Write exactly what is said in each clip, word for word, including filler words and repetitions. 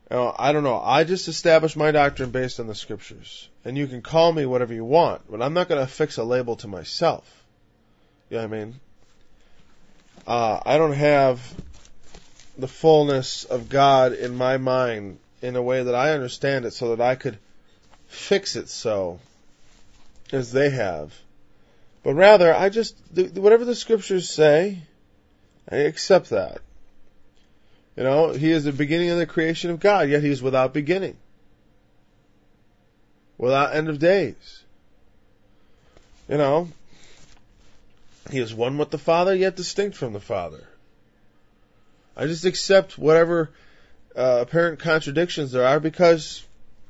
Now, I don't know. I just establish my doctrine based on the Scriptures. And you can call me whatever you want, but I'm not going to affix a label to myself. You know what I mean? Uh, I don't have the fullness of God in my mind in a way that I understand it so that I could fix it so as they have. But rather, I just, whatever the Scriptures say, I accept that. You know, He is the beginning of the creation of God, yet He is without beginning. Without end of days. You know, He is one with the Father, yet distinct from the Father. I just accept whatever uh, apparent contradictions there are because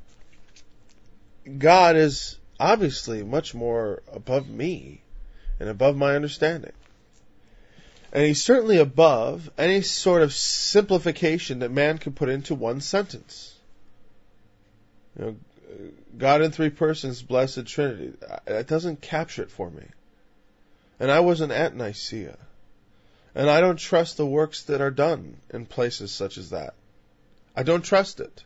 God is obviously much more above me and above my understanding. And He's certainly above any sort of simplification that man can put into one sentence. You know, God in three persons, blessed Trinity. That doesn't capture it for me. And I wasn't at Nicaea. And I don't trust the works that are done in places such as that. I don't trust it.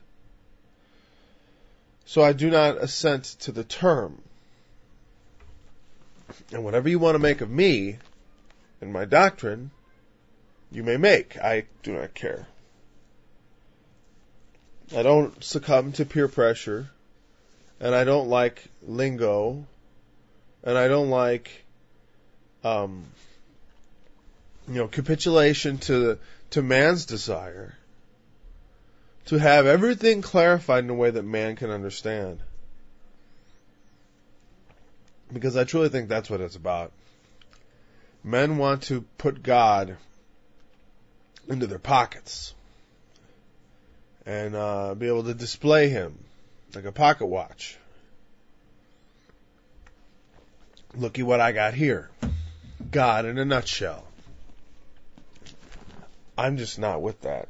So I do not assent to the term. And whatever you want to make of me and my doctrine, you may make. I do not care. I don't succumb to peer pressure. And I don't like lingo. And I don't like, um, you know, capitulation to to man's desire to have everything clarified in a way that man can understand. Because I truly think that's what it's about. Men want to put God into their pockets and uh, be able to display Him like a pocket watch. Looky what I got here. God in a nutshell. I'm just not with that.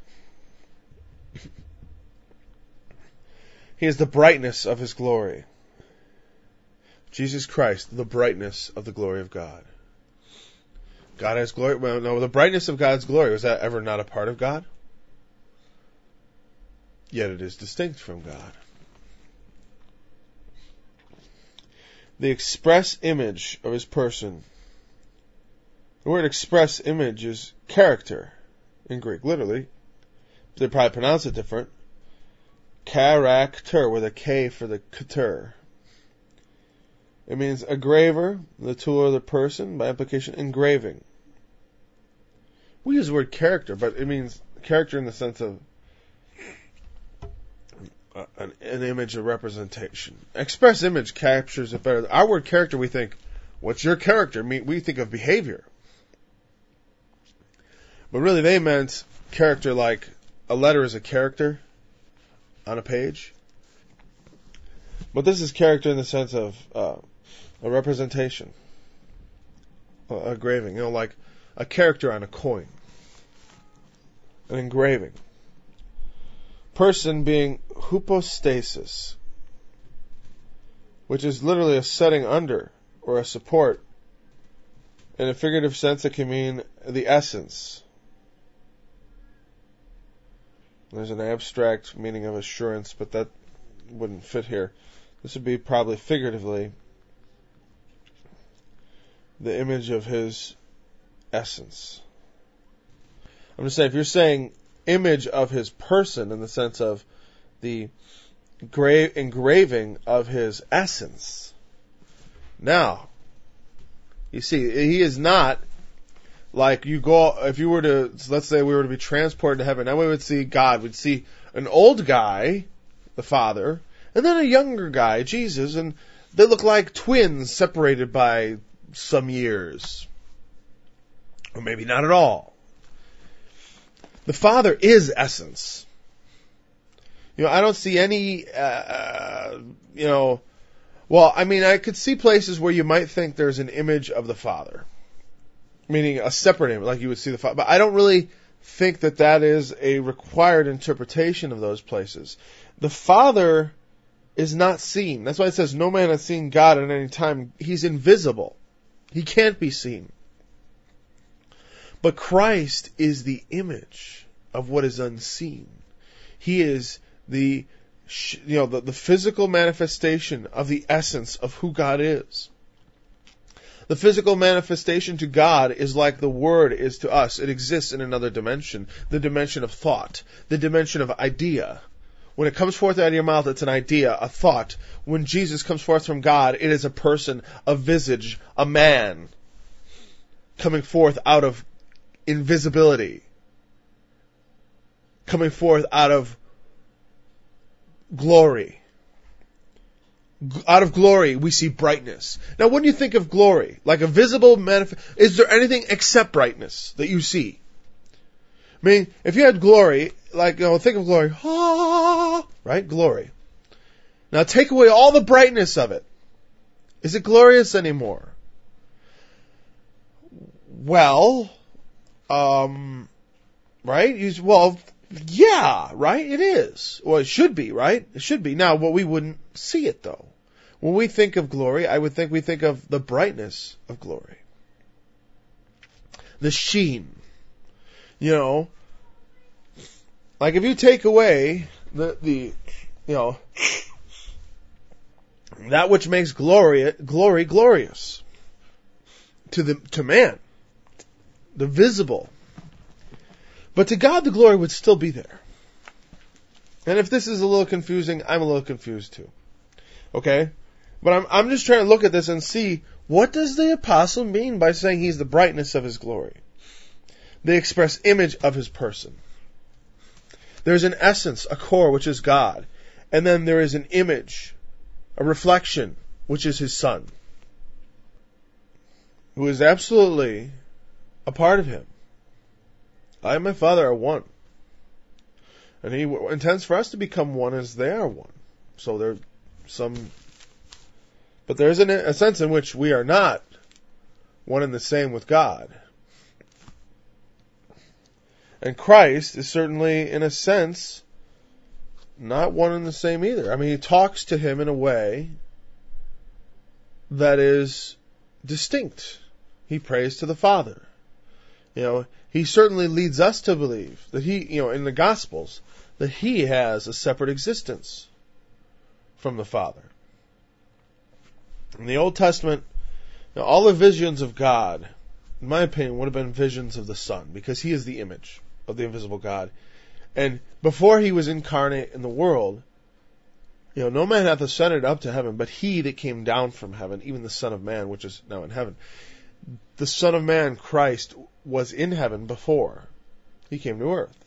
He is the brightness of His glory. Jesus Christ, the brightness of the glory of God. God has glory. Well, no, the brightness of God's glory, was that ever not a part of God? Yet it is distinct from God. The express image of His person. The word express image is character in Greek, literally. They probably pronounce it different. Character, with a K for the kater. It means a graver, the tool of the person, by implication, engraving. We use the word character, but it means character in the sense of an, an image of representation. Express image captures it better. Our word character, we think, what's your character? We think of behavior. But really they meant character like a letter is a character on a page. But this is character in the sense of uh, a representation, a engraving, you know, like a character on a coin, an engraving. Person being hypostasis, which is literally a setting under or a support. In a figurative sense, it can mean the essence. There's an abstract meaning of assurance, but that wouldn't fit here. This would be probably figuratively the image of His essence. I'm just saying, if you're saying image of His person in the sense of the gra- engraving of His essence, now, you see, He is not like you go, if you were to, let's say we were to be transported to heaven, now we would see God, we'd see an old guy, the Father, and then a younger guy, Jesus, and they look like twins separated by some years. Or maybe not at all. The Father is essence. You know, I don't see any, uh, you know, well, I mean, I could see places where you might think there's an image of the Father. Meaning a separate image, like you would see the Father. But I don't really think that that is a required interpretation of those places. The Father is not seen. That's why it says, no man has seen God at any time. He's invisible. He can't be seen. But Christ is the image of what is unseen. He is the, you know, the, the physical manifestation of the essence of who God is. The physical manifestation to God is like the Word is to us. It exists in another dimension, the dimension of thought, the dimension of idea. When it comes forth out of your mouth, it's an idea, a thought. When Jesus comes forth from God, it is a person, a visage, a man coming forth out of invisibility, coming forth out of glory. Out of glory, we see brightness. Now, when you think of glory, like a visible manifest, is there anything except brightness that you see? I mean, if you had glory, like, you know, think of glory, ah, right? Glory. Now, take away all the brightness of it. Is it glorious anymore? Well, um, right? You, well, yeah, right? It is. Well, it should be, right? It should be. Now, well, we wouldn't see it, though. When we think of glory, I would think we think of the brightness of glory. The sheen. You know, like if you take away the, the, you know, that which makes glory, glory glorious to the, to man, the visible. But to God, the glory would still be there. And if this is a little confusing, I'm a little confused too. Okay? But I'm, I'm just trying to look at this and see, what does the apostle mean by saying he's the brightness of his glory? The express image of his person. There's an essence, a core, which is God. And then there is an image, a reflection, which is his Son, who is absolutely a part of him. I and my Father are one. And he intends for us to become one as they are one. So there's some... But there's an, a sense in which we are not one and the same with God. And Christ is certainly, in a sense, not one and the same either. I mean, he talks to him in a way that is distinct. He prays to the Father. You know, he certainly leads us to believe that he, you know, in the Gospels, that he has a separate existence from the Father. In the Old Testament, you know, all the visions of God, in my opinion, would have been visions of the Son, because he is the image of the invisible God. And before he was incarnate in the world, you know, no man hath ascended up to heaven, but he that came down from heaven, even the Son of Man, which is now in heaven. The Son of Man, Christ, was in heaven before he came to earth.